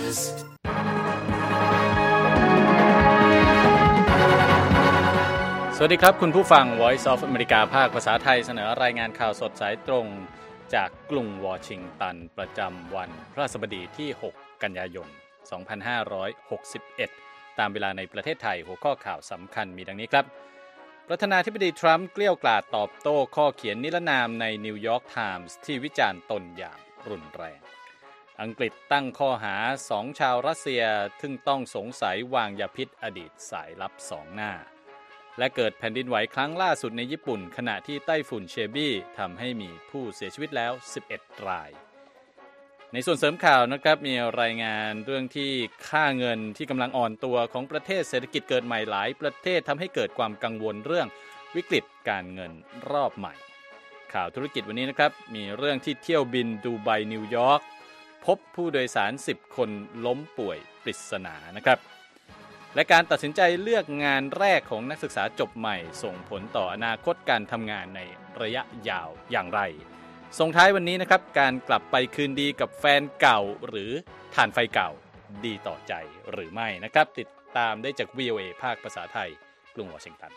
Newsสวัสดีครับคุณผู้ฟัง Voice of America ภาคภาษาไทยเสนอรายงานข่าวสดสายตรงจากกรุงวอชิงตันประจำวันพฤหัสบดีที่6กันยายน2561ตามเวลาในประเทศไทยหัวข้อข่าวสำคัญมีดังนี้ครับประธานาธิบดีทรัมป์เกลี้ยวกล่อมตอบโต้ข้อเขียนนิรนามในนิวยอร์กไทมส์ที่วิจารณ์ตนอย่างรุนแรงอังกฤษตั้งข้อหา2ชาวรัสเซียซึ่งต้องสงสัยวางยาพิษอดีตสายลับ2หน้าและเกิดแผ่นดินไหวครั้งล่าสุดในญี่ปุ่นขณะที่ไต้ฝุ่นเชบี้ทำให้มีผู้เสียชีวิตแล้ว11รายในส่วนเสริมข่าวนะครับมีรายงานเรื่องที่ค่าเงินที่กำลังอ่อนตัวของประเทศเศรษฐกิจเกิดใหม่หลายประเทศทำให้เกิดความกังวลเรื่องวิกฤตการเงินรอบใหม่ข่าวธุรกิจวันนี้นะครับมีเรื่องที่เที่ยวบินดูไบนิวยอร์กพบผู้โดยสาร10คนล้มป่วยปริศนานะครับและการตัดสินใจเลือกงานแรกของนักศึกษาจบใหม่ส่งผลต่ออนาคตการทำงานในระยะยาวอย่างไรส่งท้ายวันนี้นะครับการกลับไปคืนดีกับแฟนเก่าหรือถ่านไฟเก่าดีต่อใจหรือไม่นะครับติดตามได้จาก VOA ภาคภาษาไทยกรุงวอชิงตัน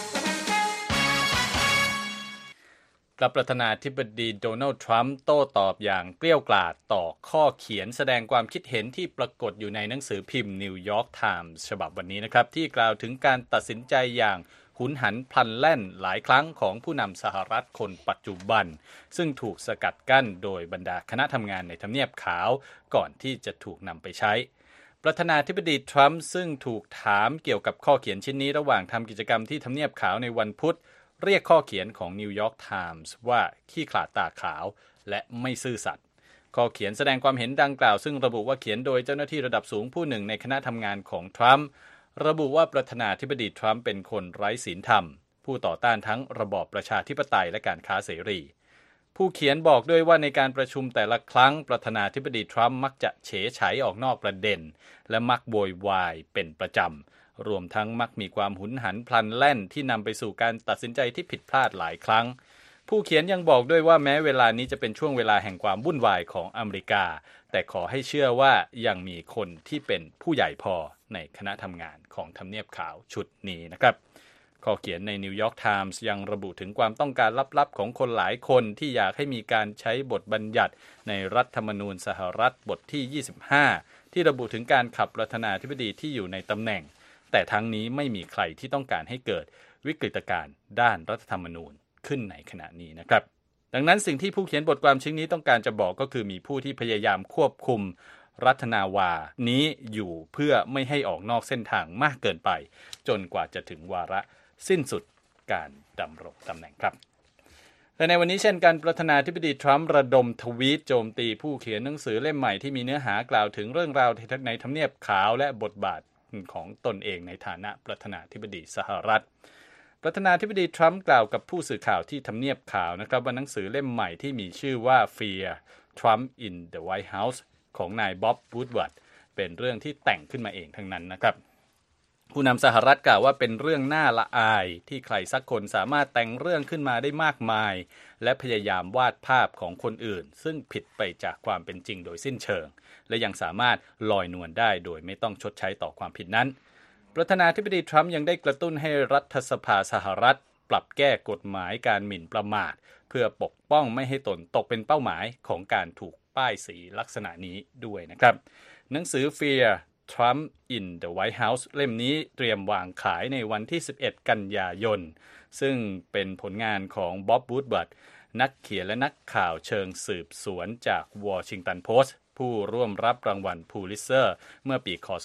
กับประธานาธิบดีโดนัลด์ทรัมป์โต้ตอบอย่างเกลี้ยวกล่อมต่อข้อเขียนแสดงความคิดเห็นที่ปรากฏอยู่ในหนังสือพิมพ์นิวยอร์กไทมส์ฉบับวันนี้นะครับที่กล่าวถึงการตัดสินใจอย่างหุนหันพลันแล่นหลายครั้งของผู้นำสหรัฐคนปัจจุบันซึ่งถูกสกัดกั้นโดยบรรดาคณะทำงานในทำเนียบขาวก่อนที่จะถูกนำไปใช้ประธานาธิบดีทรัมป์ซึ่งถูกถามเกี่ยวกับข้อเขียนชิ้นนี้ระหว่างทำกิจกรรมที่ทำเนียบขาวในวันพุธเรียกข้อเขียนของนิวยอร์กไทมส์ว่าขี้ขลาดตาขาวและไม่ซื่อสัตย์ข้อเขียนแสดงความเห็นดังกล่าวซึ่งระบุว่าเขียนโดยเจ้าหน้าที่ระดับสูงผู้หนึ่งในคณะทำงานของทรัมป์ระบุว่าประธานาธิบดีทรัมป์เป็นคนไร้ศีลธรรมผู้ต่อต้านทั้งระบอบประชาธิปไตยและการค้าเสรีผู้เขียนบอกด้วยว่าในการประชุมแต่ละครั้งประธานาธิบดีทรัมป์มักจะเฉยไฉออกนอกประเด็นและมักโวยวายเป็นประจำรวมทั้งมักมีความหุนหันพลันแล่นที่นำไปสู่การตัดสินใจที่ผิดพลาดหลายครั้งผู้เขียนยังบอกด้วยว่าแม้เวลานี้จะเป็นช่วงเวลาแห่งความวุ่นวายของอเมริกาแต่ขอให้เชื่อว่ายังมีคนที่เป็นผู้ใหญ่พอในคณะทำงานของทำเนียบขาวชุดนี้นะครับข้อเขียนในนิวยอร์กไทมส์ยังระบุถึงความต้องการลับๆของคนหลายคนที่อยากให้มีการใช้บทบัญญัติในรัฐธรรมนูญสหรัฐบทที่25ที่ระบุถึงการขับประธานาธิบดีที่อยู่ในตำแหน่งแต่ทั้งนี้ไม่มีใครที่ต้องการให้เกิดวิกฤตการณ์ด้านรัฐธรรมนูญขึ้นในขณะนี้นะครับดังนั้นสิ่งที่ผู้เขียนบทความชิ้นนี้ต้องการจะบอกก็คือมีผู้ที่พยายามควบคุมรัฐนาวานี้อยู่เพื่อไม่ให้ออกนอกเส้นทางมากเกินไปจนกว่าจะถึงวาระสิ้นสุดการดำรงตำแหน่งครับและในวันนี้เช่นกันประธานาธิบดีทรัมป์ระดมทวีตโจมตีผู้เขียนหนังสือเล่มใหม่ที่มีเนื้อหากล่าวถึงเรื่องราวในทำเนียบขาวและบทบาทของตนเองในฐานะประธานาธิบดีสหรัฐประธานาธิบดีทรัมป์กล่าวกับผู้สื่อข่าวที่ทำเนียบขาวนะครับว่าหนังสือเล่มใหม่ที่มีชื่อว่า Fear Trump in the White House ของนายบ๊อบ วูดวาร์ดเป็นเรื่องที่แต่งขึ้นมาเองทั้งนั้นนะครับผู้นำสหรัฐกล่าวว่าเป็นเรื่องน่าละอายที่ใครสักคนสามารถแต่งเรื่องขึ้นมาได้มากมายและพยายามวาดภาพของคนอื่นซึ่งผิดไปจากความเป็นจริงโดยสิ้นเชิงและยังสามารถลอยนวลได้โดยไม่ต้องชดใช้ต่อความผิดนั้นประธานาธิบดีทรัมป์ยังได้กระตุ้นให้รัฐสภาสหรัฐปรับแก้กฎหมายการหมิ่นประมาทเพื่อปกป้องไม่ให้ตนตกเป็นเป้าหมายของการถูกป้ายสีลักษณะนี้ด้วยนะครับหนังสือ Fear Trump in the White House เล่มนี้เตรียมวางขายในวันที่11กันยายนซึ่งเป็นผลงานของบ๊อบ วูดวาร์ดนักเขียนและนักข่าวเชิงสืบสวนจากวอชิงตันโพสต์ผู้ร่วมรับรางวัลพูลิตเซอร์เมื่อปีคศ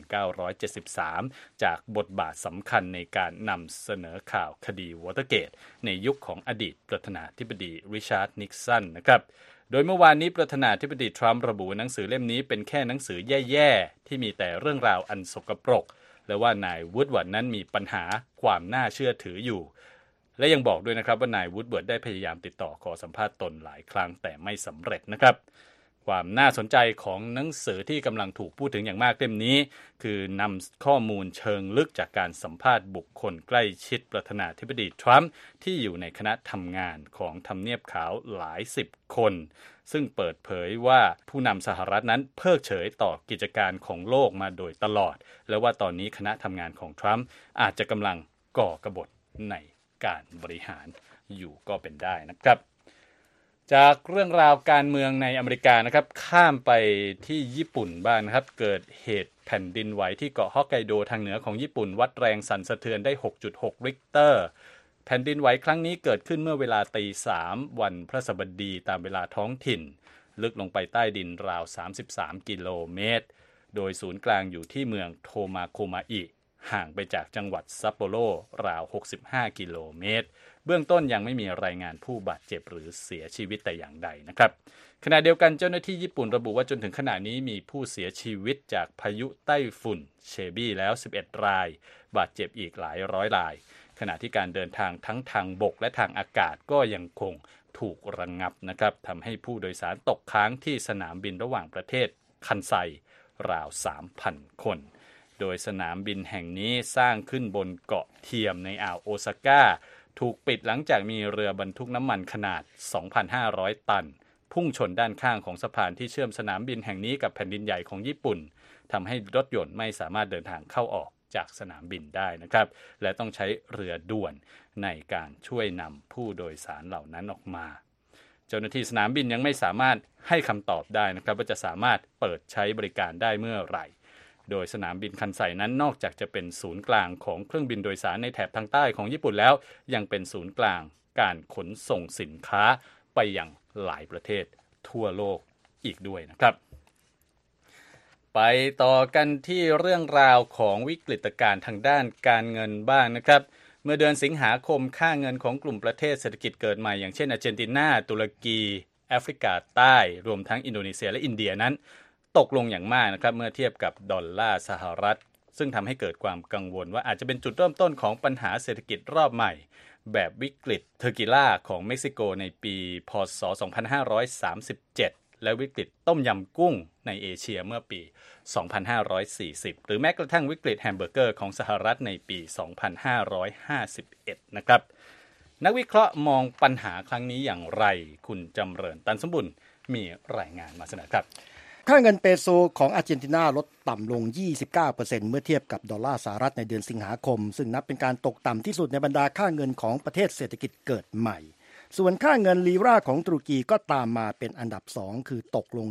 1973จากบทบาทสำคัญในการนำเสนอข่าวคดีวอเตอร์เกตในยุคของอดีตประธานาธิบดีริชาร์ด นิกสันนะครับโดยเมื่อวานนี้ประธานาธิบดีทรัมป์ระบุหนังสือเล่มนี้เป็นแค่หนังสือแย่ๆที่มีแต่เรื่องราวอันสกปรกและว่านายวูดวาร์ดนั้นมีปัญหาความน่าเชื่อถืออยู่และยังบอกด้วยนะครับว่านายวูดวาร์ดได้พยายามติดต่อขอสัมภาษณ์ตนหลายครั้งแต่ไม่สำเร็จนะครับความน่าสนใจของหนังสือที่กำลังถูกพูดถึงอย่างมากเล่มนี้คือนำข้อมูลเชิงลึกจากการสัมภาษณ์บุคคลใกล้ชิดประธานาธิบดีทรัมป์ที่อยู่ในคณะทำงานของทำเนียบขาวหลายสิบคนซึ่งเปิดเผยว่าผู้นำสหรัฐนั้นเพิกเฉยต่อกิจการของโลกมาโดยตลอดและว่าตอนนี้คณะทำงานของทรัมป์อาจจะกำลังก่อกบฏในการบริหารอยู่ก็เป็นได้นะครับจากเรื่องราวการเมืองในอเมริกานะครับข้ามไปที่ญี่ปุ่นบ้างนะครับเกิดเหตุแผ่นดินไหวที่เกาะฮอกไกโดทางเหนือของญี่ปุ่นวัดแรงสั่นสะเทือนได้ 6.6 ริกเตอร์แผ่นดินไหวครั้งนี้เกิดขึ้นเมื่อเวลา 3:00 วันพฤหัสบดีตามเวลาท้องถิ่นลึกลงไปใต้ดินราว33กิโลเมตรโดยศูนย์กลางอยู่ที่เมืองโทมาโคมาอิห่างไปจากจังหวัดซัปโปโรราว65กิโลเมตรเบื้องต้นยังไม่มีรายงานผู้บาดเจ็บหรือเสียชีวิตแต่อย่างใดนะครับขณะเดียวกันเจ้าหน้าที่ญี่ปุ่นระบุว่าจนถึงขณะนี้มีผู้เสียชีวิตจากพายุไต้ฝุ่นเชบี้แล้ว11รายบาดเจ็บอีกหลายร้อยรายขณะที่การเดินทางทั้งทางบกและทางอากาศก็ยังคงถูกระงับนะครับทำให้ผู้โดยสารตกค้างที่สนามบินระหว่างประเทศคันไซราว 3,000 คนโดยสนามบินแห่งนี้สร้างขึ้นบนเกาะเทียมในอ่าวโอซาก้าถูกปิดหลังจากมีเรือบรรทุกน้ำมันขนาด 2,500 ตันพุ่งชนด้านข้างของสะพานที่เชื่อมสนามบินแห่งนี้กับแผ่นดินใหญ่ของญี่ปุ่นทำให้รถยนต์ไม่สามารถเดินทางเข้าออกจากสนามบินได้นะครับและต้องใช้เรือด่วนในการช่วยนำผู้โดยสารเหล่านั้นออกมาเจ้าหน้าที่สนามบินยังไม่สามารถให้คำตอบได้นะครับว่าจะสามารถเปิดใช้บริการได้เมื่อไหร่โดยสนามบินคันไซนั้นนอกจากจะเป็นศูนย์กลางของเครื่องบินโดยสารในแถบทางใต้ของญี่ปุ่นแล้วยังเป็นศูนย์กลางการขนส่งสินค้าไปยังหลายประเทศทั่วโลกอีกด้วยนะครับไปต่อกันที่เรื่องราวของวิกฤตการณ์ทางด้านการเงินบ้างนะครับเมื่อเดือนสิงหาคมค่าเงินของกลุ่มประเทศเศรษฐกิจเกิดใหม่อย่างเช่นอาร์เจนตินาตุรกีแอฟริกาใต้รวมทั้งอินโดนีเซียและอินเดียนั้นตกลงอย่างมากนะครับเมื่อเทียบกับดอลลาร์สหรัฐซึ่งทำให้เกิดความกังวลว่าอาจจะเป็นจุดเริ่มต้นของปัญหาเศรษฐกิจรอบใหม่แบบวิกฤตเทอร์กิล่าของเม็กซิโกในปีพ.ศ. 2537และวิกฤตต้มยำกุ้งในเอเชียเมื่อปี 2540 หรือแม้กระทั่งวิกฤตแฮมเบอร์เกอร์ของสหรัฐในปี 2551 นะครับนักวิเคราะห์มองปัญหาครั้งนี้อย่างไรคุณจำเริญตันสมบุญมีรายงานมาเสนอครับค่าเงินเปโซของอาร์เจนตินาลดต่ำลง 29% เมื่อเทียบกับดอลลาร์สหรัฐในเดือนสิงหาคมซึ่งนับเป็นการตกต่ำที่สุดในบรรดาค่าเงินของประเทศเศรษฐกิจเกิดใหม่ส่วนค่าเงินลีราของตุรกีก็ตามมาเป็นอันดับ2คือตกลง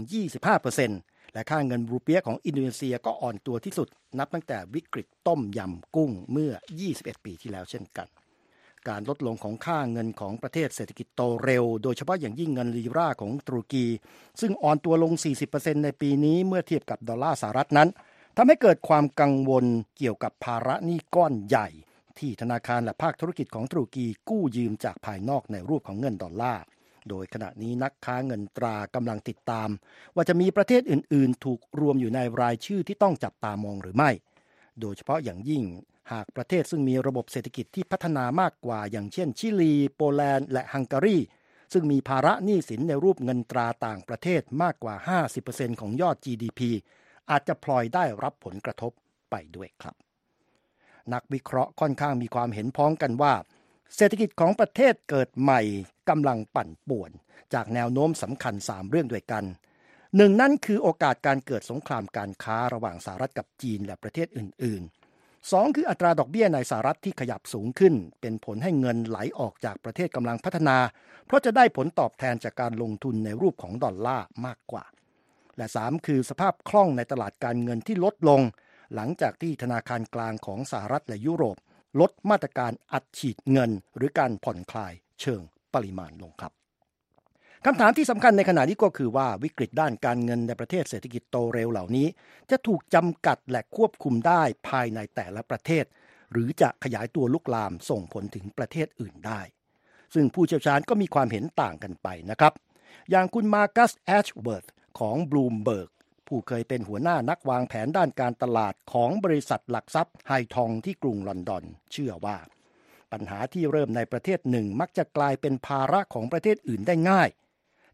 25% และค่าเงินรูเปียของอินโดนีเซียก็อ่อนตัวที่สุดนับตั้งแต่วิกฤตต้มยำกุ้งเมื่อ21ปีที่แล้วเช่นกันการลดลงของค่าเงินของประเทศเศรษฐกิจโตเร็วโดยเฉพาะอย่างยิ่งเงินลีราของตุรกีซึ่งอ่อนตัวลง 40% ในปีนี้เมื่อเทียบกับดอลลาร์สหรัฐนั้นทำให้เกิดความกังวลเกี่ยวกับภาระหนี้ก้อนใหญ่ที่ธนาคารและภาคธุรกิจของตุรกีกู้ยืมจากภายนอกในรูปของเงินดอลลาร์โดยขณะนี้นักค้าเงินตรากำลังติดตามว่าจะมีประเทศอื่นๆถูกรวมอยู่ในรายชื่อที่ต้องจับตามองหรือไม่โดยเฉพาะอย่างยิ่งหากประเทศซึ่งมีระบบเศรษฐกิจที่พัฒนามากกว่าอย่างเช่นชิลีโปแลนด์และฮังการีซึ่งมีภาระหนี้สินในรูปเงินตราต่างประเทศมากกว่า 50% ของยอด GDP อาจจะพลอยได้รับผลกระทบไปด้วยครับนักวิเคราะห์ค่อนข้างมีความเห็นพ้องกันว่าเศรษฐกิจของประเทศเกิดใหม่กำลังปั่นป่วนจากแนวโน้มสำคัญ3เรื่องด้วยกันหนึ่งนั่นคือโอกาสการเกิดสงครามการค้าระหว่างสหรัฐกับจีนและประเทศอื่นๆ2คืออัตราดอกเบี้ยในสหรัฐที่ขยับสูงขึ้นเป็นผลให้เงินไหลออกจากประเทศกำลังพัฒนาเพราะจะได้ผลตอบแทนจากการลงทุนในรูปของดอลลาร์มากกว่าและ3คือสภาพคล่องในตลาดการเงินที่ลดลงหลังจากที่ธนาคารกลางของสหรัฐและยุโรปลดมาตรการอัดฉีดเงินหรือการผ่อนคลายเชิงปริมาณลงครับคำถามที่สำคัญในขณะนี้ก็คือว่าวิกฤตด้านการเงินในประเทศเศรษฐกิจโตเร็วเหล่านี้จะถูกจำกัดและควบคุมได้ภายในแต่ละประเทศหรือจะขยายตัวลุกลามส่งผลถึงประเทศอื่นได้ซึ่งผู้เชี่ยวชาญก็มีความเห็นต่างกันไปนะครับอย่างคุณมาร์กัสแอชเวิร์ธของบลูมเบิร์กผู้เคยเป็นหัวหน้านักวางแผนด้านการตลาดของบริษัทหลักทรัพย์ไฮทองที่กรุงลอนดอนเชื่อว่าปัญหาที่เริ่มในประเทศหนึ่งมักจะกลายเป็นภาระของประเทศอื่นได้ง่าย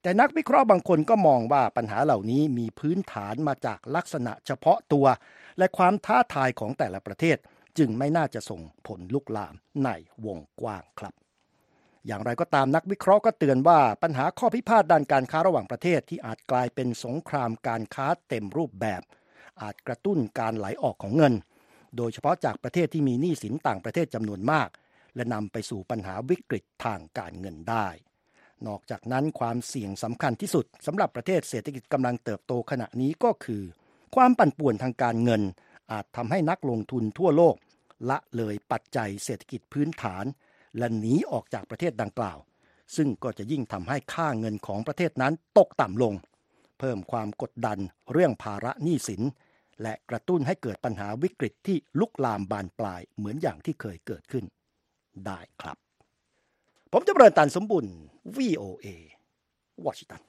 แต่นักวิเคราะห์บางคนก็มองว่าปัญหาเหล่านี้มีพื้นฐานมาจากลักษณะเฉพาะตัวและความท้าทายของแต่ละประเทศจึงไม่น่าจะส่งผลลุกลามในวงกว้างครับอย่างไรก็ตามนักวิเคราะห์ก็เตือนว่าปัญหาข้อพิพาทด้านการค้าระหว่างประเทศที่อาจกลายเป็นสงครามการค้าเต็มรูปแบบอาจกระตุ้นการไหลออกของเงินโดยเฉพาะจากประเทศที่มีหนี้สินต่างประเทศจำนวนมากและนำไปสู่ปัญหาวิกฤตทางการเงินได้นอกจากนั้นความเสี่ยงสำคัญที่สุดสำหรับประเทศเศรษฐกิจกำลังเติบโตขณะนี้ก็คือความปั่นป่วนทางการเงินอาจทำให้นักลงทุนทั่วโลกละเลยปัจจัยเศรษฐกิจพื้นฐานและหนีออกจากประเทศดังกล่าวซึ่งก็จะยิ่งทำให้ค่าเงินของประเทศนั้นตกต่ำลงเพิ่มความกดดันเรื่องภาระหนี้สินและกระตุ้นให้เกิดปัญหาวิกฤตที่ลุกลามบานปลายเหมือนอย่างที่เคยเกิดขึ้นได้ครับผมจะเริ่มตันสมบุญ VOA วอชิงตัน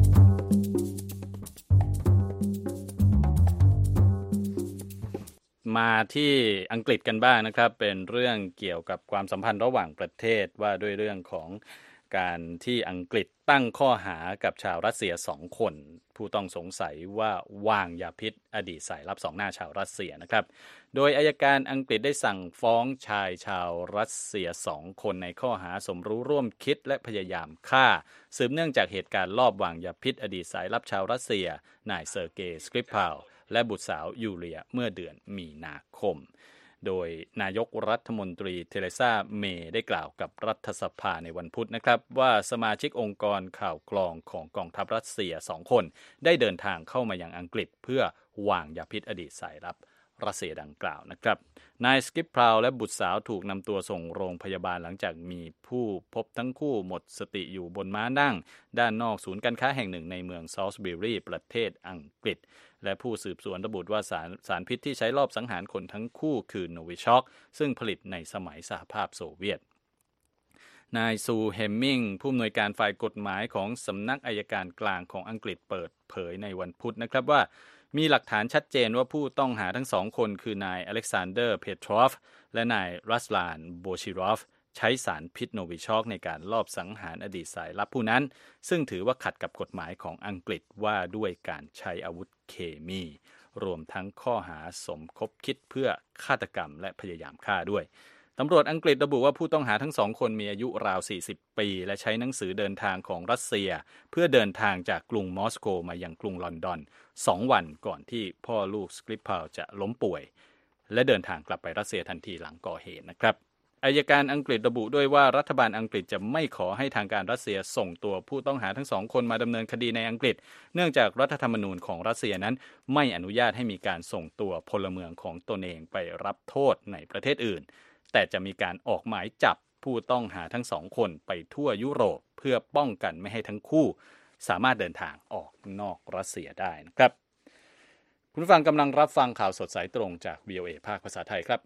มาที่อังกฤษกันบ้างนะครับเป็นเรื่องเกี่ยวกับความสัมพันธ์ระหว่างประเทศว่าด้วยเรื่องของการที่อังกฤษตั้งข้อหากับชาวรัสเซีย2คนผู้ต้องสงสัยว่าวางยาพิษอดีตสายลับ2หน้าชาวรัสเซียนะครับโดยอัยการอังกฤษได้สั่งฟ้องชายชาวรัสเซีย2คนในข้อหาสมรู้ร่วมคิดและพยายามฆ่าสืบเนื่องจากเหตุการณ์ลอบวางยาพิษอดีตสายลับชาวรัสเซียนายเซอร์เกย์ สคริปาลและบุตรสาวยูเลียเมื่อเดือนมีนาคมโดยนายกรัฐมนตรีเทเรซาเมย์ได้กล่าวกับรัฐสภาในวันพุธนะครับว่าสมาชิกองค์กรข่าวกรองของกองทัพรัสเซีย2คนได้เดินทางเข้ามายังอังกฤษเพื่อวางยาพิษอดีตสายลับรัสเซียดังกล่าวนะครับนายสกิปพราวและบุตรสาวถูกนำตัวส่งโรงพยาบาลหลังจากมีผู้พบทั้งคู่หมดสติอยู่บนม้านั่งด้านนอกศูนย์การค้าแห่งหนึ่งในเมืองซอลส์บิรีประเทศอังกฤษและผู้สืบสวนระบุว่าสารพิษที่ใช้ลอบสังหารคนทั้งคู่คือโนวิช็อกซึ่งผลิตในสมัยสหภาพโซเวียตนายซูเฮมมิงผู้อำนวยการฝ่ายกฎหมายของสำนักอัยการกลางของอังกฤษเปิดเผยในวันพุธนะครับว่ามีหลักฐานชัดเจนว่าผู้ต้องหาทั้ง2คนคือนายอเล็กซานเดอร์เพโทรฟและนายรัสลานโบชิรอฟใช้สารพิษโนวิช็อกในการลอบสังหารอดีตสายลับผู้นั้นซึ่งถือว่าขัดกับกฎหมายของอังกฤษว่าด้วยการใช้อาวุธเคมีรวมทั้งข้อหาสมคบคิดเพื่อฆาตกรรมและพยายามฆ่าด้วยตำรวจอังกฤษระบุว่าผู้ต้องหาทั้ง2คนมีอายุราว40ปีและใช้หนังสือเดินทางของรัสเซียเพื่อเดินทางจากกรุงมอสโกมายังกรุงลอนดอน2วันก่อนที่พ่อลูกสคริปพาลจะล้มป่วยและเดินทางกลับไปรัสเซียทันทีหลังก่อเหตุนะครับอัยการอังกฤษระบุด้วยว่ารัฐบาลอังกฤษจะไม่ขอให้ทางการรัสเซียส่งตัวผู้ต้องหาทั้ง2คนมาดำเนินคดีในอังกฤษเนื่องจากรัฐธรรมนูญของรัสเซียนั้นไม่อนุญาตให้มีการส่งตัวพลเมืองของตนเองไปรับโทษในประเทศอื่นแต่จะมีการออกหมายจับผู้ต้องหาทั้ง2คนไปทั่วยุโรปเพื่อป้องกันไม่ให้ทั้งคู่สามารถเดินทางออกนอกรัสเซียได้นะครับคุณผู้ฟังกำลังรับฟังข่าวสดสายตรงจาก VOA ภาคภาษาไทยครับ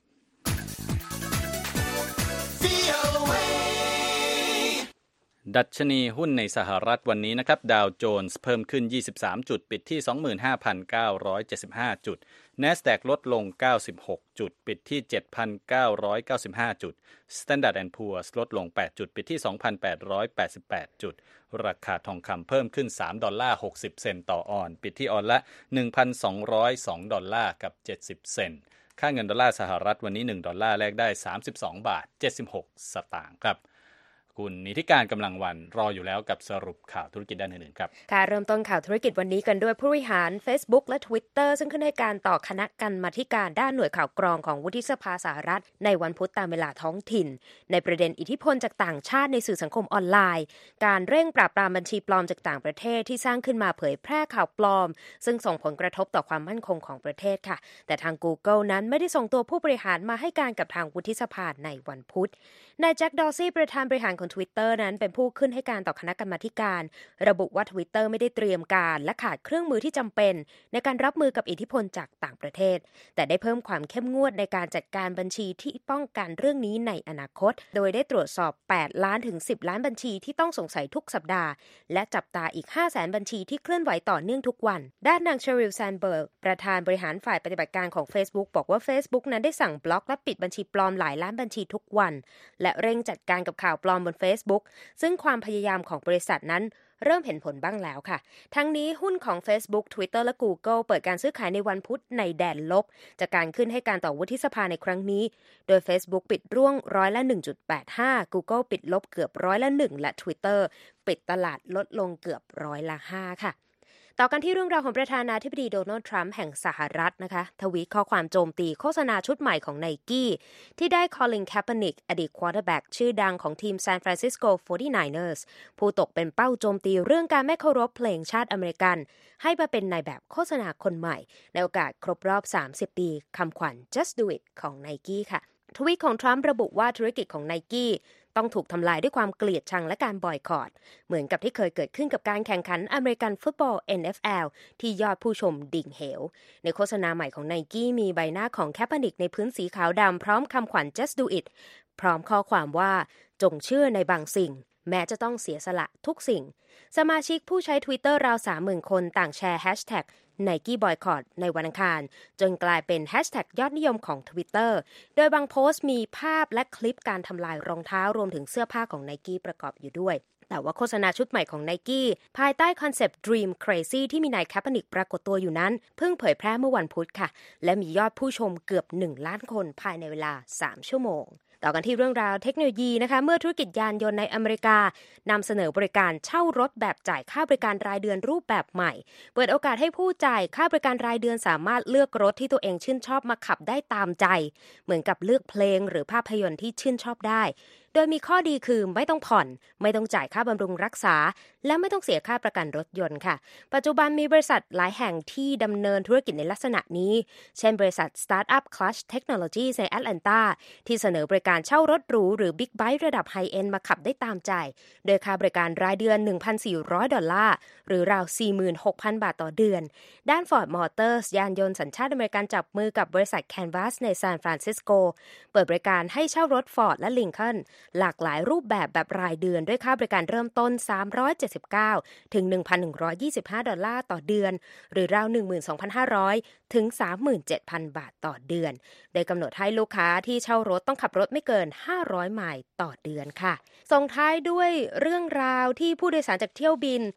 ดัชนีหุ้นในสหรัฐวันนี้นะครับดาวโจนส์เพิ่มขึ้น23จุดปิดที่ 25,975 จุด NASDAQ ลดลง96จุดปิดที่ 7,995 จุด Standard & Poor's ลดลง8จุดปิดที่ 2,888 จุดราคาทองคำเพิ่มขึ้น$3.60 เซนต์ต่อออนซ์ปิดที่ออนละ 1,202 ดอลลาร์กับ70เซนต์ค่าเงินดอลลาร์สหรัฐวันนี้1ดอลลาร์แลกได้32บาท76สตางค์ครับคุณนิติการกำลังวันรออยู่แล้วกับสรุปข่าวธุรกิจด้านอื่นๆครับค่ะเริ่มต้นข่าวธุรกิจวันนี้กันด้วยผู้บริหาร Facebook และ Twitter ซึ่งขึ้นให้การต่อคณะกรรมาธิการด้านหน่วยข่าวกรองของวุฒิสภาสหรัฐในวันพุธตามเวลาท้องถิ่นในประเด็นอิทธิพลจากต่างชาติในสื่อสังคมออนไลน์การเร่งปราบปรามบัญชีปลอมจากต่างประเทศที่สร้างขึ้นมาเผยแพร่ข่าวปลอมซึ่งส่งผลกระทบต่อความมั่นคงของประเทศค่ะแต่ทาง Google นั้นไม่ได้ส่งตัวผู้บริหารมาให้การกับทางวุฒิสภาในวันพุธนายแจ็คดอร์ซี่ประธานบริหารของ Twitter นั้นเป็นผู้ขึ้นให้การต่อคณะกรรมาธิการระบุว่า Twitter ไม่ได้เตรียมการและขาดเครื่องมือที่จำเป็นในการรับมือกับอิทธิพลจากต่างประเทศแต่ได้เพิ่มความเข้มงวดในการจัดการบัญชีที่ป้องกันเรื่องนี้ในอนาคตโดยได้ตรวจสอบ8ล้านถึง10ล้านบัญชีที่ต้องสงสัยทุกสัปดาห์และจับตาอีก 500,000 บัญชีที่เคลื่อนไหวต่อเนื่องทุกวันด้านนางเชอริล แซนเบิร์กประธานบริหารฝ่ายปฏิบัติการของ Facebook บอกว่า Facebook นั้นได้สั่งบล็อกและปิดบัญชีปลอมหลายล้านบัญชีทุกวันและเร่งจัดการกับข่าวปลอมบน Facebook ซึ่งความพยายามของบริษัทนั้นเริ่มเห็นผลบ้างแล้วค่ะทั้งนี้หุ้นของ Facebook Twitter และ Google เปิดการซื้อขายในวันพุธในแดนลบจากการขึ้นให้การต่อวุฒิสภาในครั้งนี้โดย Facebook ปิดร่วง1%, Google ปิดลบเกือบ1%และ Twitter ปิดตลาดลดลงเกือบ5%ค่ะต่อกันที่เรื่องราวของประธานาธิบดีโดนัลด์ทรัมป์แห่งสหรัฐนะคะทวีตข้อความโจมตีโฆษณาชุดใหม่ของ Nike ที่ได้ Colin Kaepernick อดีตควอเตอร์แบ็กชื่อดังของทีม San Francisco 49ers ผู้ตกเป็นเป้าโจมตีเรื่องการไม่เคารพเพลงชาติอเมริกันให้มาเป็นนายแบบโฆษณาคนใหม่ในโอกาสครบรอบ30 ปีคำขวัญ Just Do It ของ Nike ค่ะทวีตของทรัมป์ระบุว่าธุรกิจของ Nikeต้องถูกทำลายด้วยความเกลียดชังและการบอยคอตเหมือนกับที่เคยเกิดขึ้นกับการแข่งขันอเมริกันฟุตบอล NFL ที่ยอดผู้ชมดิ่งเหวในโฆษณาใหม่ของ Nike มีใบหน้าของแคปเปอร์นิกในพื้นสีขาวดำพร้อมคำขวัญ Just Do It พร้อมข้อความว่าจงเชื่อในบางสิ่งแม้จะต้องเสียสละทุกสิ่งสมาชิกผู้ใช้ Twitter ราว 30,000 คนต่างแชร์แฮชแท็กNike Boycott ในวันอังคารจนกลายเป็นแฮชแท็กยอดนิยมของ Twitter โดยบางโพสต์มีภาพและคลิปการทำลายรองเท้ารวมถึงเสื้อผ้าของ Nike ประกอบอยู่ด้วยแต่ว่าโฆษณาชุดใหม่ของ Nike ภายใต้คอนเซปต์ Dream Crazy ที่มีนายแคปเปอร์นิกปรากฏตัวอยู่นั้นเพิ่งเผยแพร่เมื่อวันพุธค่ะและมียอดผู้ชมเกือบ1 ล้านคนภายในเวลา3 ชั่วโมงต่อกันที่เรื่องราวเทคโนโลยีนะคะเมื่อธุรกิจยานยนต์ในอเมริกานำเสนอบริการเช่ารถแบบจ่ายค่าบริการรายเดือนรูปแบบใหม่เปิดโอกาสให้ผู้จ่ายค่าบริการรายเดือนสามารถเลือกรถที่ตัวเองชื่นชอบมาขับได้ตามใจเหมือนกับเลือกเพลงหรือภาพยนตร์ที่ชื่นชอบได้โดยมีข้อดีคือไม่ต้องผ่อนไม่ต้องจ่ายค่าบำรุงรักษาและไม่ต้องเสียค่าประกันรถยนต์ค่ะปัจจุบันมีบริษัทหลายแห่งที่ดำเนินธุรกิจในลักษณะนี้เช่นบริษัท Startup Clutch Technologies ในแอตแลนตาที่เสนอบริการเช่ารถหรูหรือบิ๊กไบค์ระดับไฮเอ็นด์มาขับได้ตามใจโดยค่าบริการรายเดือน $1,400 หรือราว 46,000 บาทต่อเดือนด้าน Ford Motors ยานยนต์สัญชาติอเมริกันจับมือกับบริษัท Canvas ในซานฟรานซิสโกเปิดบริการให้เช่ารถ Ford และ Lincolnหลากหลายรูปแบบรายเดือนด้วยค่าบริการเริ่มต้น$379ถึง$1,125 ต่อเดือนหรือราว 12,500 ถึง 37,000 บาทต่อเดือนโดยกำหนดให้ลูกค้าที่เช่ารถต้องขับรถไม่เกิน500ไมล์ต่อเดือนค่ะส่งท้ายด้วยเรื่องราวที่ผู้โดยสารจากเที่ยวบิน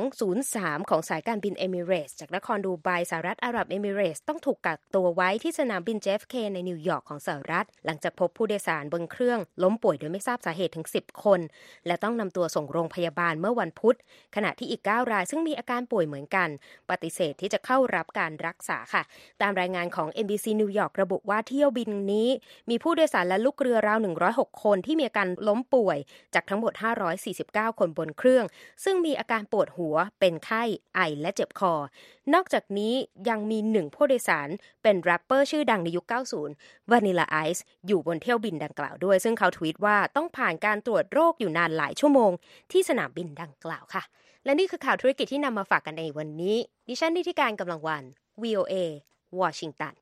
203ของสายการบินเอมิเรตส์จากนครดูไบสหรัฐอาหรับเอมิเรตส์ต้องถูกกักตัวไว้ที่สนามบิน JFK ในนิวยอร์กของสหรัฐหลังจากพบผู้โดยสารบนเครื่องล้มป่วยโดยไม่ทราบสาเหตุถึง10 คนและต้องนำตัวส่งโรงพยาบาลเมื่อวันพุธขณะที่อีก9 รายซึ่งมีอาการป่วยเหมือนกันปฏิเสธที่จะเข้ารับการรักษาค่ะตามรายงานของ NBC นิวยอร์กระบุว่าเที่ยวบินนี้มีผู้โดยสารและลูกเรือราว106คนที่มีอาการล้มป่วยจากทั้งหมด549คนบนเครื่องซึ่งมีอาการปวดหัวเป็นไข้ไอและเจ็บคอนอกจากนี้ยังมี1ผู้โดยสารเป็นแรปเปอร์ชื่อดังในยุค90 Vanilla Ice อยู่บนเที่ยวบินดังกล่าวด้วยซึ่งเขาทวีตว่าต้องผ่านการตรวจโรคอยู่นานหลายชั่วโมงที่สนามบินดังกล่าวค่ะและนี่คือข่าวธุรกิจที่นำมาฝากกันในวันนี้ดิฉันนิติการกำลังวัน VOA วอชิงตัน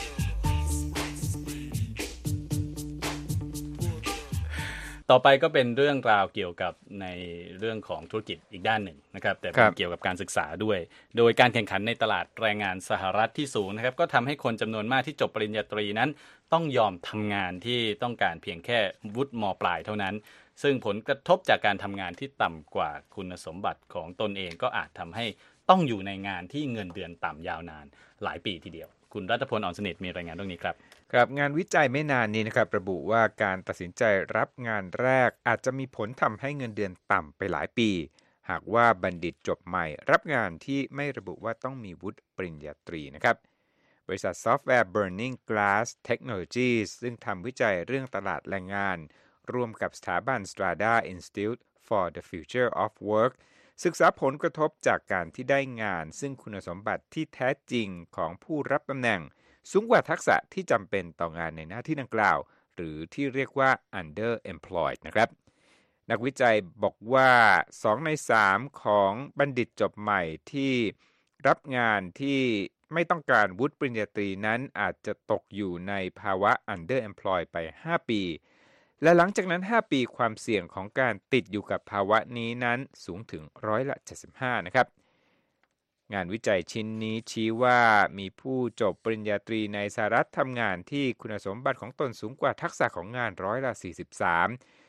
ต่อไปก็เป็นเรื่องราวเกี่ยวกับในเรื่องของธุรกิจอีกด้านหนึ่งนะครับแต่เป็นเกี่ยวกับการศึกษาด้วยโดยการแข่งขันในตลาดแรงงานสหรัฐที่สูงนะครับก็ทำให้คนจำนวนมากที่จบปริญญาตรีนั้นต้องยอมทำงานที่ต้องการเพียงแค่วุฒิม.ปลายเท่านั้นซึ่งผลกระทบจากการทำงานที่ต่ำกว่าคุณสมบัติของตนเองก็อาจทำให้ต้องอยู่ในงานที่เงินเดือนต่ำยาวนานหลายปีทีเดียวคุณรัตพล อ่อนสนิทมีรายงานเรื่องนี้ครับครับงานวิจัยไม่นานนี้นะครับระบุว่าการตัดสินใจรับงานแรกอาจจะมีผลทำให้เงินเดือนต่ำไปหลายปีหากว่าบัณฑิตจบใหม่รับงานที่ไม่ระบุว่าต้องมีวุฒิปริญญาตรีนะครับบริษัทซอฟต์แวร์ Burning Glass Technologies ซึ่งทำวิจัยเรื่องตลาดแรงงานร่วมกับสถาบัน Strada Institute for the Future of Work ศึกษาผลกระทบจากการที่ได้งานซึ่งคุณสมบัติที่แท้จริงของผู้รับตำแหน่งสูงกว่าทักษะที่จำเป็นต่องานในหน้าที่ดังกล่าวหรือที่เรียกว่า underemployed นะครับนักวิจัยบอกว่า2 ใน 3ของบัณฑิตจบใหม่ที่รับงานที่ไม่ต้องการวุฒิปริญญาตรีนั้นอาจจะตกอยู่ในภาวะ underemployed ไป5 ปีและหลังจากนั้น5 ปีความเสี่ยงของการติดอยู่กับภาวะนี้นั้นสูงถึง75%นะครับงานวิจัยชิ้นนี้ชี้ว่ามีผู้จบปริญญาตรีในสหรัฐทำงานที่คุณสมบัติของตนสูงกว่าทักษะของงาน43%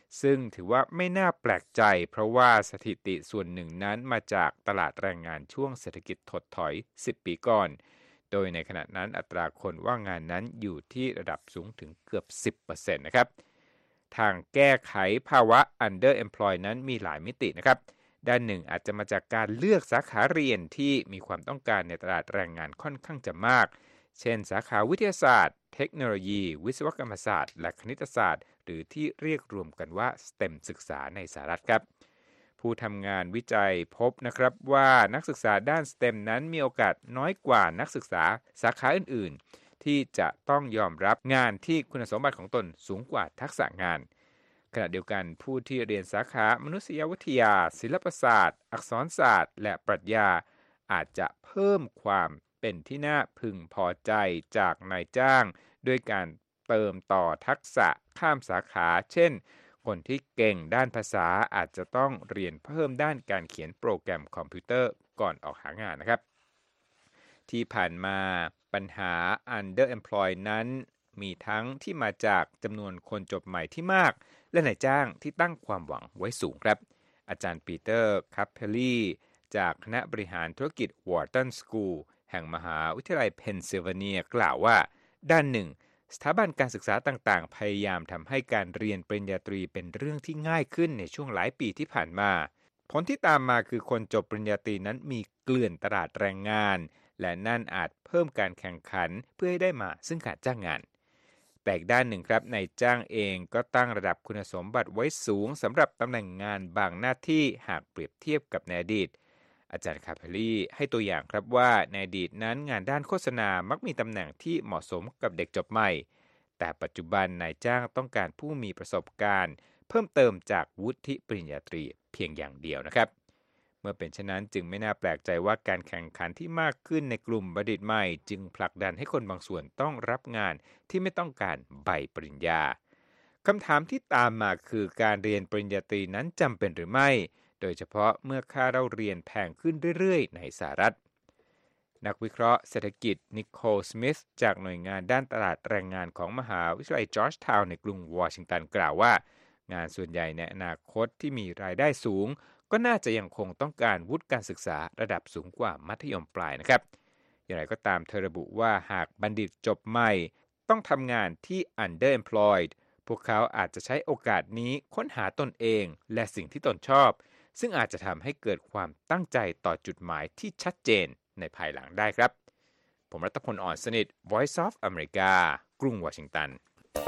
ซึ่งถือว่าไม่น่าแปลกใจเพราะว่าสถิติส่วนหนึ่งนั้นมาจากตลาดแรงงานช่วงเศรษฐกิจถดถอย10 ปีก่อนโดยในขณะนั้นอัตราคนว่างงานนั้นอยู่ที่ระดับสูงถึงเกือบ 10% นะครับทางแก้ไขภาวะ underemploy นั้นมีหลายมิตินะครับด้านหนึ่งอาจจะมาจากการเลือกสาขาเรียนที่มีความต้องการในตลาดแรงงานค่อนข้างจะมากเช่นสาขาวิทยาศาสตร์เทคโนโลยีวิศวกรรมศาสตร์และคณิตศาสตร์หรือที่เรียกรวมกันว่า STEM ศึกษาในสหรัฐครับผู้ทำงานวิจัยพบนะครับว่านักศึกษาด้าน STEM นั้นมีโอกาสน้อยกว่านักศึกษาสาขาอื่นๆที่จะต้องยอมรับงานที่คุณสมบัติของตนสูงกว่าทักษะงานขณะเดียวกันผู้ที่เรียนสาขามนุษยวิทยาศิลปศาสตร์อักษรศาสตร์และปรัชญาอาจจะเพิ่มความเป็นที่น่าพึงพอใจจากนายจ้างด้วยการเติมต่อทักษะข้ามสาขาเช่นคนที่เก่งด้านภาษาอาจจะต้องเรียนเพิ่มด้านการเขียนโปรแกรมคอมพิวเตอร์ก่อนออกหางานนะครับที่ผ่านมาปัญหา underemploy นั้นมีทั้งที่มาจากจำนวนคนจบใหม่ที่มากและนายจ้างที่ตั้งความหวังไว้สูงครับอาจารย์ปีเตอร์คัพเพลลี่จากคณะบริหารธุรกิจ Wharton School แห่งมหาวิทยาลัยเพนซิลเวเนียกล่าวว่าด้านหนึ่งสถาบันการศึกษาต่างๆพยายามทำให้การเรียนปริญญาตรีเป็นเรื่องที่ง่ายขึ้นในช่วงหลายปีที่ผ่านมาผลที่ตามมาคือคนจบปริญญาตรีนั้นมีเกลื่อนตลาดแรงงานและนั่นอาจเพิ่มการแข่งขันเพื่อให้ได้มาซึ่งการจ้างงานแต่อีกด้านหนึ่งครับนายจ้างเองก็ตั้งระดับคุณสมบัติไว้สูงสำหรับตำแหน่งงานบางหน้าที่หากเปรียบเทียบกับในอดีตอาจารย์คาเพลลี่ให้ตัวอย่างครับว่าในอดีตนั้นงานด้านโฆษณามักมีตำแหน่งที่เหมาะสมกับเด็กจบใหม่แต่ปัจจุบันนายจ้างต้องการผู้มีประสบการณ์เพิ่มเติมจากวุฒิปริญญาตรีเพียงอย่างเดียวนะครับเมื่อเป็นเช่นนั้นจึงไม่น่าแปลกใจว่าการแข่งขันที่มากขึ้นในกลุ่มบัณฑิตใหม่จึงผลักดันให้คนบางส่วนต้องรับงานที่ไม่ต้องการใบปริญญาคำถามที่ตามมาคือการเรียนปริญญาตรีนั้นจำเป็นหรือไม่โดยเฉพาะเมื่อค่าเล่าเรียนแพงขึ้นเรื่อยๆในสหรัฐนักวิเคราะห์เศรษฐกิจนิโคล สมิธจากหน่วยงานด้านตลาดแรงงานของมหาวิทยาลัยจอร์จทาวน์ในกรุงวอชิงตันกล่าวว่างานส่วนใหญ่ในอนาคตที่มีรายได้สูงก็น่าจะยังคงต้องการวุฒิการศึกษาระดับสูงกว่ามัธยมปลายนะครับอย่างไรก็ตามเธอระบุว่าหากบัณฑิตจบใหม่ต้องทำงานที่ underemployed พวกเขาอาจจะใช้โอกาสนี้ค้นหาตนเองและสิ่งที่ตนชอบซึ่งอาจจะทำให้เกิดความตั้งใจต่อจุดหมายที่ชัดเจนในภายหลังได้ครับผมรัตพล อ่อนสนิท Voice of America กรุงวอชิงตัน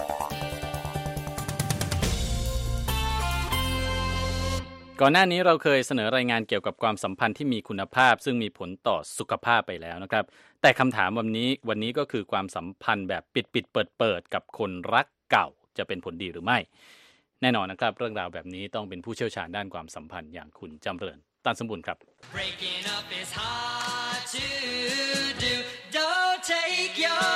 ก่อนหน้านี้เราเคยเสนอรายงานเกี่ยวกับความสัมพันธ์ที่มีคุณภาพซึ่งมีผลต่อสุขภาพไปแล้วนะครับแต่คำถามวันนี้ก็คือความสัมพันธ์แบบปิดเปิดกับคนรักเก่าจะเป็นผลดีหรือไม่แน่นอนนะครับเรื่องราวแบบนี้ต้องเป็นผู้เชี่ยวชาญด้านความสัมพันธ์อย่างคุณจำเริญตันสมบูรณ์ครับ Breaking up is hard to do. Don't take your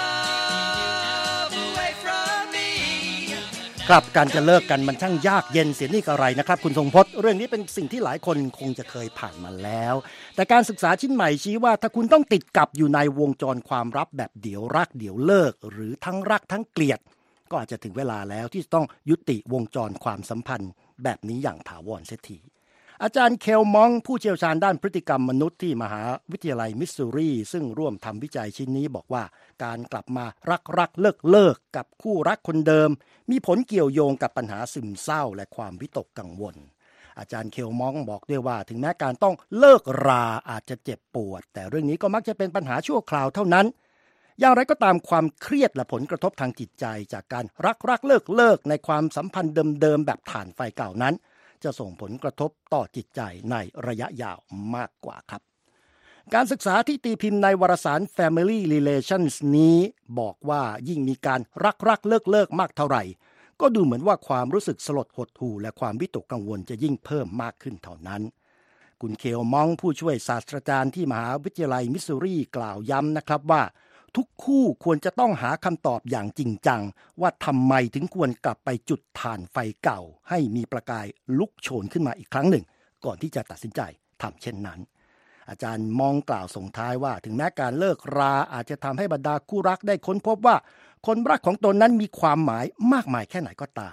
love away from me. ครับการจะเลิกกันมันช่างยากเย็นเสียนี่กระไรนะครับคุณทรงพจน์เรื่องนี้เป็นสิ่งที่หลายคนคงจะเคยผ่านมาแล้วแต่การศึกษาชิ้นใหม่ชี้ว่าถ้าคุณต้องติดกับอยู่ในวงจรความรักแบบเดี๋ยวรักเดี๋ยวเลิกหรือทั้งรักทั้งเกลียดก็อาจจะถึงเวลาแล้วที่ต้องยุติวงจรความสัมพันธ์แบบนี้อย่างถาวรเสียทีอาจารย์เคลมองผู้เชี่ยวชาญด้านพฤติกรรมมนุษย์ที่มหาวิทยาลัยมิสซูรีซึ่งร่วมทำวิจัยชิ้นนี้บอกว่าการกลับมารักเลิกกับคู่รักคนเดิมมีผลเกี่ยวโยงกับปัญหาซึมเศร้าและความวิตกกังวลอาจารย์เคลมองบอกด้วยว่าถึงแม้การต้องเลิกราอาจจะเจ็บปวดแต่เรื่องนี้ก็มักจะเป็นปัญหาชั่วคราวเท่านั้นอย่างไรก็ตามความเครียดและผลกระทบทางจิตใจจากการรักเลิกในความสัมพันธ์เดิมๆแบบถ่านไฟเก่านั้นจะส่งผลกระทบต่อจิตใจในระยะยาวมากกว่าครับการศึกษาที่ตีพิมพ์ในวารสาร Family Relations นี้บอกว่ายิ่งมีการรักเลิกมากเท่าไหร่ก็ดูเหมือนว่าความรู้สึกสลดหดหู่และความวิตกกังวลจะยิ่งเพิ่มมากขึ้นเท่านั้นคุณเคลมองผู้ช่วยศาสตราจารย์ที่มหาวิทยาลัยมิสซูรีกล่าวย้ำนะครับว่าทุกคู่ควรจะต้องหาคำตอบอย่างจริงจังว่าทำไมถึงควรกลับไปจุดถ่านไฟเก่าให้มีประกายลุกโชนขึ้นมาอีกครั้งหนึ่งก่อนที่จะตัดสินใจทำเช่นนั้นอาจารย์มองกล่าวส่งท้ายว่าถึงแม้การเลิกราอาจจะทำให้บรรดาคู่รักได้ค้นพบว่าคนรักของตนนั้นมีความหมายมากมายแค่ไหนก็ตาม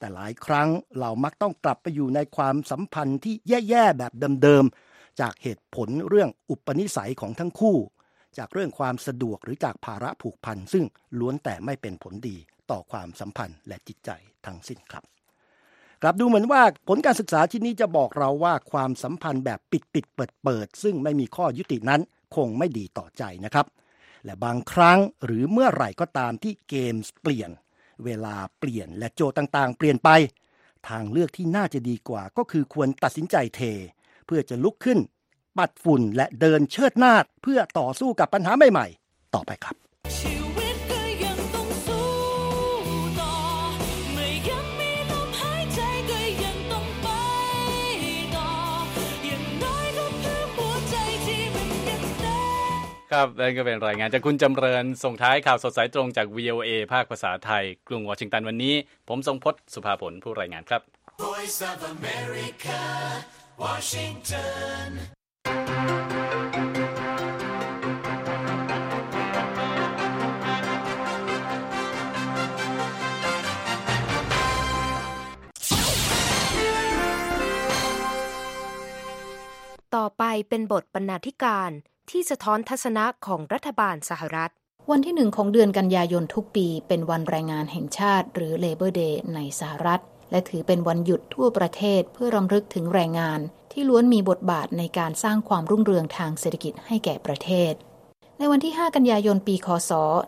แต่หลายครั้งเรามักต้องกลับไปอยู่ในความสัมพันธ์ที่แย่ๆแบบเดิมๆจากเหตุผลเรื่องอุปนิสัยของทั้งคู่จากเรื่องความสะดวกหรือจากภาระผูกพันซึ่งล้วนแต่ไม่เป็นผลดีต่อความสัมพันธ์และจิตใจทั้งสิ้นครับกลับดูเหมือนว่าผลการศึกษาที่นี้จะบอกเราว่าความสัมพันธ์แบบปิดเปิดซึ่งไม่มีข้อยุตินั้นคงไม่ดีต่อใจนะครับและบางครั้งหรือเมื่อไหร่ก็ตามที่เกมเปลี่ยนเวลาเปลี่ยนและโจทย์ต่างๆเปลี่ยนไปทางเลือกที่น่าจะดีกว่าก็คือควรตัดสินใจเทเพื่อจะลุกขึ้นปัดฝุ่นและเดินเชิดหน้าเพื่อต่อสู้กับปัญหาใหม่ๆต่อไปครับชีวิตก็ยังต้องสู้ต่อเมื่อยังมีลมหายใจก็ยังต้องไปต่ออย่างน้อยก็เพื่อหัวใจที่มันยังเต้นครับนั่นก็เป็นรายงานจากคุณจำเริญส่งท้ายข่าวสดสายตรงจาก VOA ภาคภาษาไทยกรุงวอชิงตันวันนี้ผมทรงพจน์สุภาผลผู้รายงานครับ Voice of America Washington ต่อไปเป็นบทบรรณาธิการที่สะท้อนทัศนะของรัฐบาลสหรัฐวันที่1ของเดือนกันยายนทุกปีเป็นวันแรงงานแห่งชาติหรือ Labor Day ในสหรัฐและถือเป็นวันหยุดทั่วประเทศเพื่อรำลึกถึงแรงงานที่ล้วนมีบทบาทในการสร้างความรุ่งเรืองทางเศรษฐกิจให้แก่ประเทศในวันที่5กันยายนปีคศ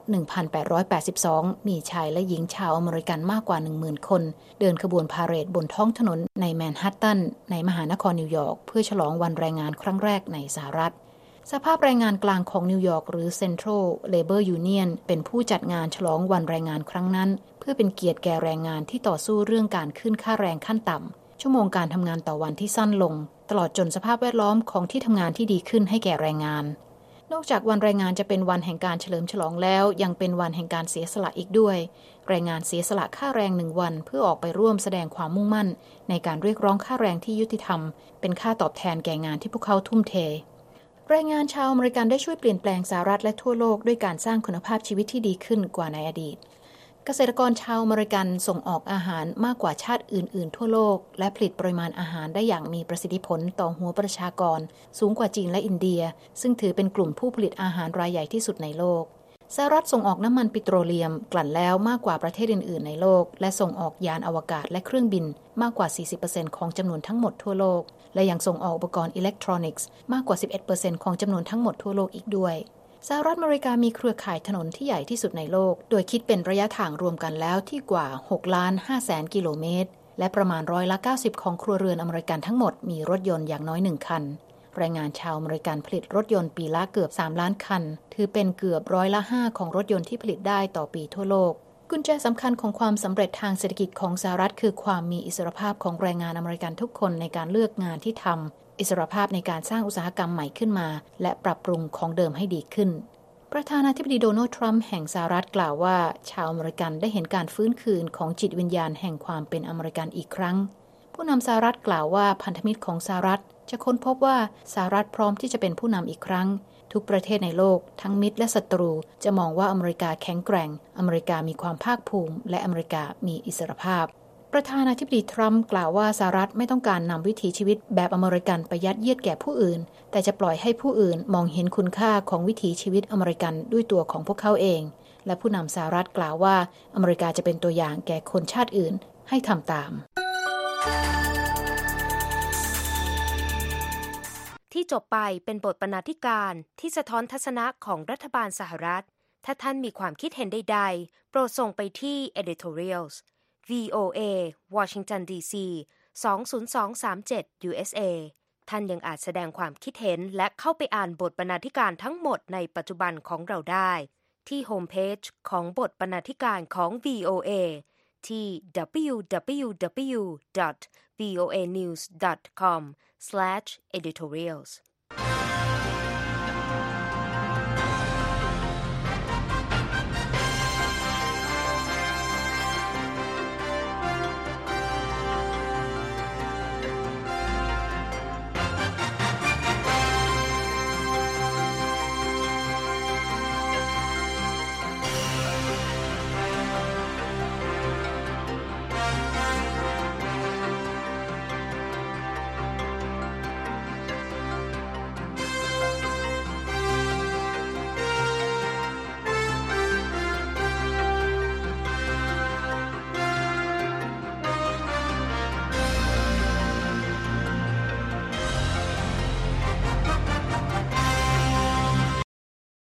1882มีชายและหญิงชาวอเมริกันมากกว่า 10,000 คนเดินขบวนพาเหรดบนท้องถนนในแมนฮัตตันในมหานครนิวยอร์กเพื่อฉลองวันแรงงานครั้งแรกในสหรัฐสภาพแรงงานกลางของนิวยอร์กหรือ Central Labor Union เป็นผู้จัดงานฉลองวันแรงงานครั้งนั้นเพื่อเป็นเกียรติแก่แรงงานที่ต่อสู้เรื่องการขึ้นค่าแรงขั้นต่ำชั่วโมงการทำงานต่อวันที่สั้นลงตลอดจนสภาพแวดล้อมของที่ทำงานที่ดีขึ้นให้แก่แรงงานนอกจากวันแรงงานจะเป็นวันแห่งการเฉลิมฉลองแล้วยังเป็นวันแห่งการเสียสละอีกด้วยแรงงานเสียสละค่าแรง1วันเพื่อออกไปร่วมแสดงความมุ่งมั่นในการเรียกร้องค่าแรงที่ยุติธรรมเป็นค่าตอบแทนแก่งานที่พวกเขาทุ่มเทแรงงานชาวอเมริกันได้ช่วยเปลี่ยนแปลงสหรัฐและทั่วโลกด้วยการสร้างคุณภาพชีวิตที่ดีขึ้นกว่าในอดีตเกษตรกรชาวอเมริกันส่งออกอาหารมากกว่าชาติอื่นๆทั่วโลกและผลิตปริมาณอาหารได้อย่างมีประสิทธิผลต่อหัวประชากรสูงกว่าจีนและอินเดียซึ่งถือเป็นกลุ่มผู้ผลิตอาหารรายใหญ่ที่สุดในโลกสหรัฐส่งออกน้ำมันปิโตรเลียมกลั่นแล้วมากกว่าประเทศอื่นๆในโลกและส่งออกยานอวกาศและเครื่องบินมากกว่า 40% ของจำนวนทั้งหมดทั่วโลกและยังส่งออกอุปกรณ์อิเล็กทรอนิกส์มากกว่า 11% ของจำนวนทั้งหมดทั่วโลกอีกด้วยสหรัฐอเมริกามีเครือข่ายถนนที่ใหญ่ที่สุดในโลกโดยคิดเป็นระยะทางรวมกันแล้วที่กว่า 6,500,000 กิโลเมตรและประมาณ90%ของครัวเรือนอเมริกันทั้งหมดมีรถยนต์อย่างน้อย1คันแรงงานชาวอเมริกันผลิตรถยนต์ปีละเกือบ3ล้านคันถือเป็นเกือบ5%ของรถยนต์ที่ผลิตได้ต่อปีทั่วโลกกุญแจสำคัญของความสำเร็จทางเศรษฐกิจของสหรัฐคือความมีอิสรภาพของแรงงานอเมริกันทุกคนในการเลือกงานที่ทำอิสรภาพในการสร้างอุตสาหกรรมใหม่ขึ้นมาและปรับปรุงของเดิมให้ดีขึ้นประธานาธิบดีโดนัลด์ทรัมป์แห่งสหรัฐกล่าวว่าชาวอเมริกันได้เห็นการฟื้นคืนของจิตวิญญาณแห่งความเป็นอเมริกันอีกครั้งผู้นำสหรัฐกล่าวว่าพันธมิตรของสหรัฐจะค้นพบว่าสหรัฐพร้อมที่จะเป็นผู้นำอีกครั้งทุกประเทศในโลกทั้งมิตรและศัตรูจะมองว่าอเมริกาแข็งแกร่งอเมริกามีความภาคภูมิและอเมริกามีอิสรภาพประธานาธิบดีทรัมป์กล่าวว่าสหรัฐไม่ต้องการนำวิถีชีวิตแบบอเมริกันไปยัดเยียดแก่ผู้อื่นแต่จะปล่อยให้ผู้อื่นมองเห็นคุณค่าของวิถีชีวิตอเมริกันด้วยตัวของพวกเขาเองและผู้นำสหรัฐกล่าวว่าอเมริกาจะเป็นตัวอย่างแก่คนชาติอื่นให้ทำตามที่จบไปเป็นบทบรรณาธิการที่สะท้อนทัศนะของรัฐบาลสหรัฐถ้าท่านมีความคิดเห็นใดๆโปรดส่งไปที่ editorials VOA Washington DC 20237 USA ท่านยังอาจแสดงความคิดเห็นและเข้าไปอ่านบทบรรณาธิการทั้งหมดในปัจจุบันของเราได้ที่โฮมเพจของบทบรรณาธิการของ VOA ที่ www.voanews.com/editorials